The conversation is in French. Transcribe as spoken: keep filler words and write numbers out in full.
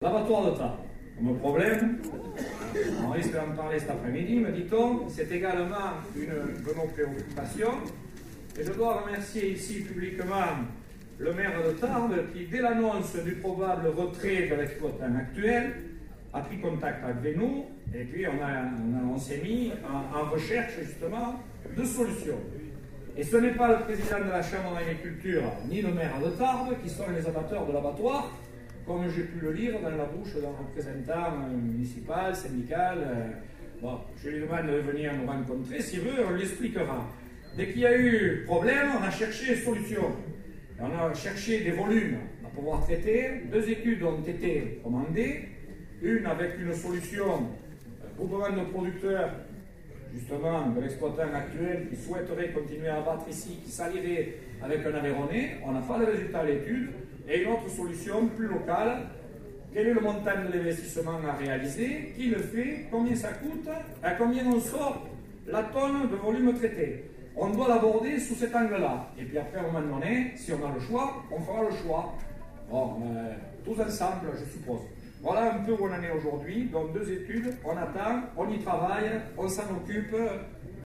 l'abattoir de Tarbes. Comme problème, on risque d'en parler cet après-midi, me dit-on, c'est également une de nos préoccupations. Et je dois remercier ici publiquement le maire de Tarbes qui, dès l'annonce du probable retrait de l'exploitant actuel, a pris contact avec nous et puis on, a, on, a, on s'est mis en, en recherche justement de solutions. Et ce n'est pas le président de la Chambre d'agriculture ni le maire de Tarbes qui sont les amateurs de l'abattoir, comme j'ai pu le lire dans la bouche d'un représentant municipal, syndical. Bon, je lui demande de venir nous rencontrer, s'il veut, on lui expliquera. Dès qu'il y a eu problème, on a cherché une solution. On a cherché des volumes à pouvoir traiter. Deux études ont été commandées. Une avec une solution, groupement de producteurs, justement, de l'exploitant actuel qui souhaiterait continuer à abattre ici, qui s'allierait avec un Aveyronais. On n'a pas le résultat de l'étude. Et une autre solution plus locale. Quel est le montant de l'investissement à réaliser? Qui le fait? Combien ça coûte? À combien on sort la tonne de volume traité? On doit l'aborder sous cet angle-là. Et puis après, à un moment donné, si on a le choix, on fera le choix. Bon, euh, tous ensemble, je suppose. Voilà un peu où on en est aujourd'hui. Donc deux études, on attend, on y travaille, on s'en occupe.